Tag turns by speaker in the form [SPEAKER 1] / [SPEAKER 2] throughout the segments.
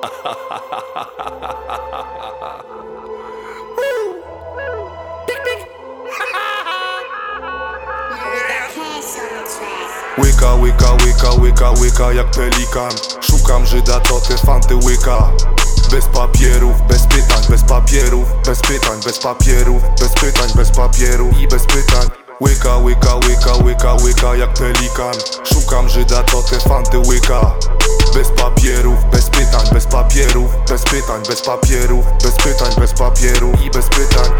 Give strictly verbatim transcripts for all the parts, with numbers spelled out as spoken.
[SPEAKER 1] Łyka, łyka, łyka, łyka, łyka jak pelikan. Szukam Żyda, co te fanty łyka. Bez papierów, bez pytań, bez papierów, bez pytań, bez papierów, bez pytań, bez papierów i bez pytań. Łyka, łyka, łyka, łyka, łyka jak pelikan. Szukam Żyda, co te fanty łyka. Bez papierów, bez pytań, bez papierów, bez pytań, bez papierów, bez pytań, bez papierów i bez pytań.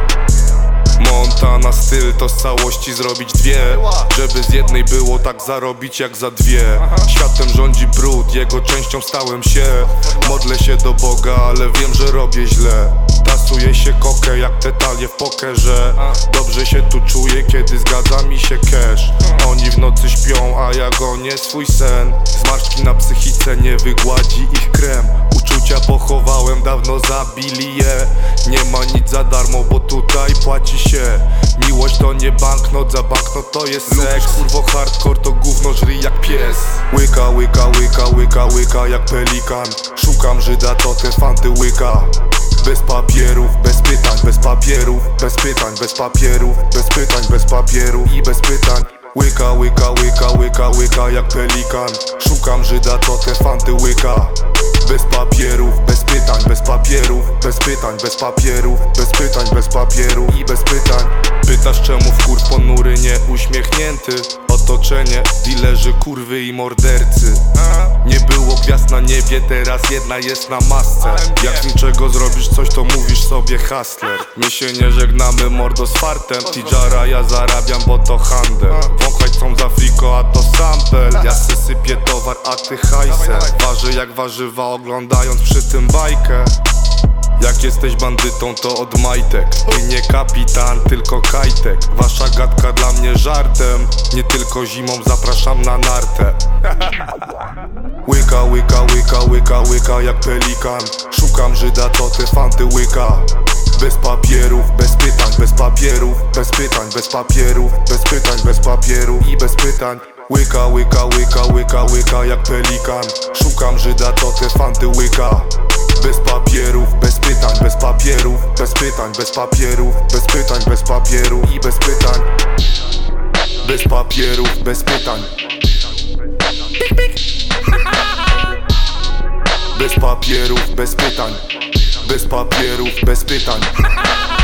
[SPEAKER 1] Montana styl to z całości zrobić dwie, żeby z jednej było tak zarobić jak za dwie. Światem rządzi brud, jego częścią stałem się. Modlę się do Boga, ale wiem, że robię źle. Tasuję się kokę jak te talie w pokerze. Dobrze się tu czuję, kiedy zgadza mi się cash. Oni w nocy śpią, a ja gonię swój sen. Zmarszczki na psychice nie wygładzi ich krem. Uczucia pochowałem, dawno zabili je. Nie ma nic za darmo, bo tutaj płaci się. Miłość to nie banknot, za banknot to jest seks. Kurwo hardcore to gówno żryj jak pies. Łyka, łyka, łyka, łyka, łyka jak pelikan. Szukam Żyda, to te fanty łyka. Bez papierów, bez pytań, bez papierów, bez pytań, bez papierów, bez pytań, bez papierów i bez pytań. Łyka, łyka, łyka, łyka, łyka jak pelikan. Szukam Żyda, to te fanty łyka. Bez papierów, bez pytań, bez papierów, bez pytań, bez papierów, bez pytań, bez papierów i bez pytań. Pytasz czemu wkur ponury, nie uśmiechnięty. Otoczenie, dilerzy, kurwy i mordercy. Nie było gwiazd na niebie, teraz jedna jest na masce. Jak z niczego zrobisz coś, to mówisz sobie hustler. My się nie żegnamy, mordo z fartem. Tijara, ja zarabiam, bo to handel. Wąchaj chcą za friko, a to sample. Ja se sypię towar, a ty hajsem. Waży jak warzywa, oglądając przy tym bajkę. Jak jesteś bandytą, to od majtek. Ty nie kapitan, tylko kajtek. Wasza gadka dla mnie żartem. Nie tylko zimą zapraszam na nartę. Łyka, łyka, łyka, łyka, łyka jak pelikan. Szukam Żyda, to te fanty łyka. Bez papierów, bez pytań, bez papierów, bez pytań, bez papierów, bez pytań, bez papierów i bez pytań. Łyka, łyka, łyka, łyka, łyka jak pelikan. Szukam Żyda, to te fanty łyka. Bez papierów, bez pytań, bez papierów, bez pytań, bez papierów, bez pytań, bez papierów i bez pytań. Bez papierów, bez pytań. Bez papierów, bez pytań. Bez papierów, bez pytań.